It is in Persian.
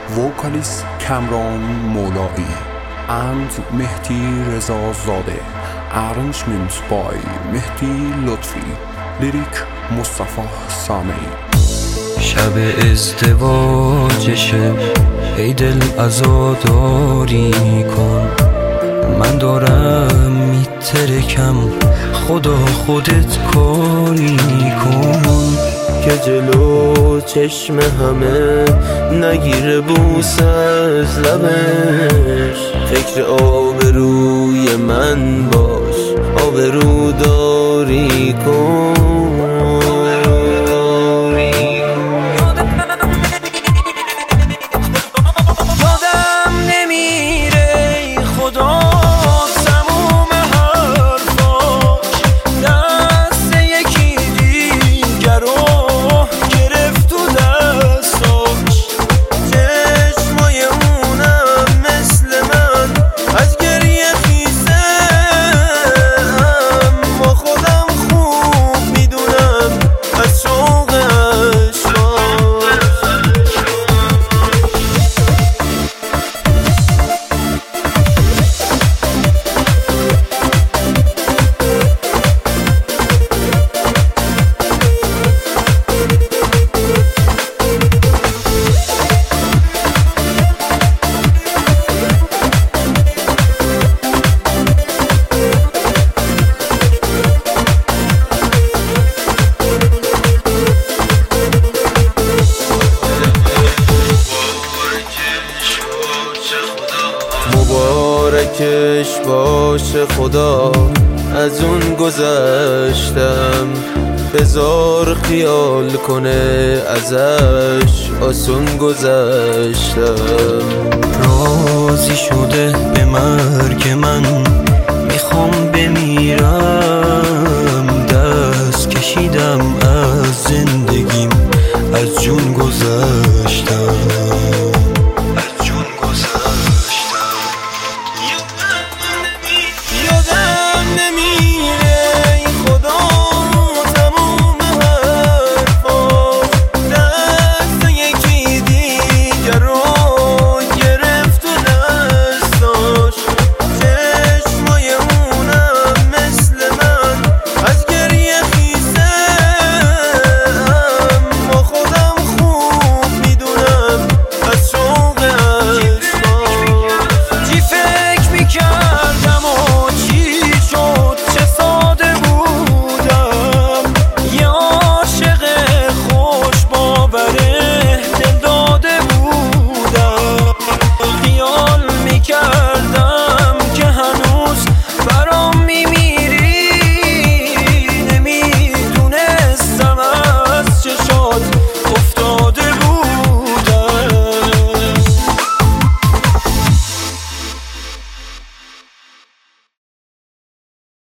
وکالیست کامران مولایی and مهدی رضازاده. Arrangement by مهدی لطفی. لیریک مصطفی سامعی. شب ازدواجشه ای دل عزاداری کن، من دارم میترکم، خدا خودت کاری کن که جلو چشم همه نگیره بوس از لبش. فکر آبروی من باش، آبرو داری کن. مبارکش باشه خدا، از اون گذشتم، بذار خیال کنه ازش آسون گذشتم. راضی شده به مرگ من، میخوام بمیرم، دست کشیدم از زندگیم، از جون گذشتم.